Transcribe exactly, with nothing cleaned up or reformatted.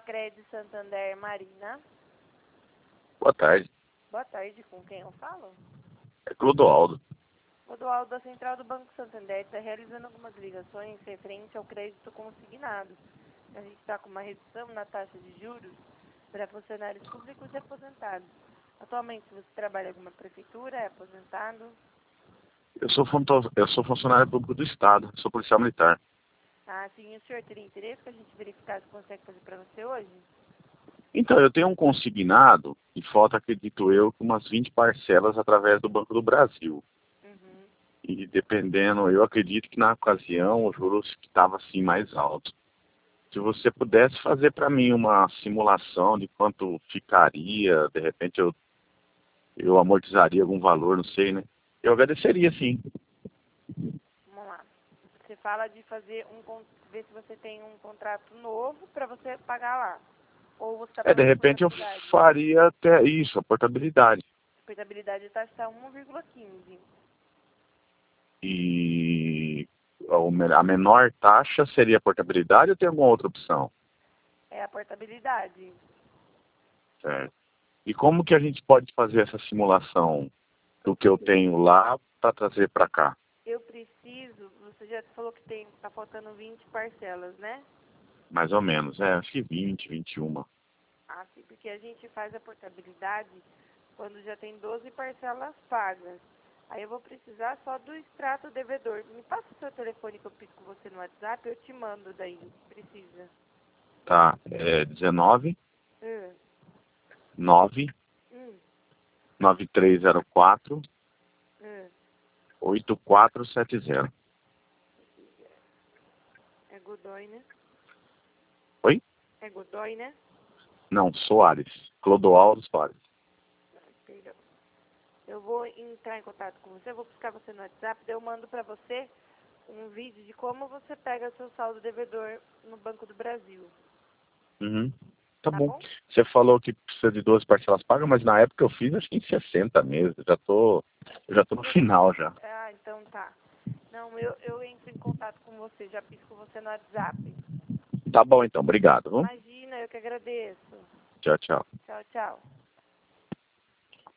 Sicredi Santander, Marina. Boa tarde. Boa tarde, com quem eu falo? É Clodoaldo. Clodoaldo, da Central do Banco Santander, está realizando algumas ligações referente ao crédito consignado. A gente está com uma redução na taxa de juros para funcionários públicos e aposentados. Atualmente, você trabalha em alguma prefeitura, é aposentado? Eu sou, funto- eu sou funcionário público do Estado, sou policial militar. Ah, sim, o senhor teria interesse que a gente verificasse se consegue fazer para você hoje? Então, eu tenho um consignado e falta, acredito eu, com umas vinte parcelas através do Banco do Brasil. Uhum. E dependendo, eu acredito que na ocasião o juros estava assim mais alto. Se você pudesse fazer para mim uma simulação de quanto ficaria, de repente eu, eu amortizaria algum valor, não sei, né? Eu agradeceria, sim. Vamos lá. Você fala de fazer um, con- ver se você tem um contrato novo para você pagar lá. Ou você está É, de falando de repente eu portabilidade? faria até isso, a portabilidade. A portabilidade está está um vírgula quinze. E o me- a menor taxa seria a portabilidade ou tem alguma outra opção? É a portabilidade. Certo. E como que a gente pode fazer essa simulação do que eu tenho lá para trazer para cá? Eu preciso, você já falou que tem, tá faltando vinte parcelas, né? Mais ou menos, é, acho que vinte, vinte e uma. Ah, sim, porque a gente faz a portabilidade quando já tem doze parcelas pagas. Aí eu vou precisar só do extrato devedor. Me passa o seu telefone que eu pico você no WhatsApp, eu te mando daí, precisa. Tá, é dezenove, Hum, nove, hum, nove três zero quatro, hum. oito quatro sete zero. É Godoy, né? Oi? É Godoy, né? Não, Soares. Clodoaldo Soares. Ai, perdão. Eu vou entrar em contato com você, eu vou buscar você no WhatsApp, daí eu mando pra você um vídeo de como você pega seu saldo devedor no Banco do Brasil. Uhum. Tá Tá bom. bom? Você falou que precisa de doze parcelas pagas, mas na época eu fiz acho que em sessenta meses. Eu já tô, eu já tô no final já. Ah, então tá. Não, eu, eu entro em contato com você, já pisco você no WhatsApp. Tá bom então, obrigado. Viu? Imagina, eu que agradeço. Tchau, tchau. Tchau, tchau.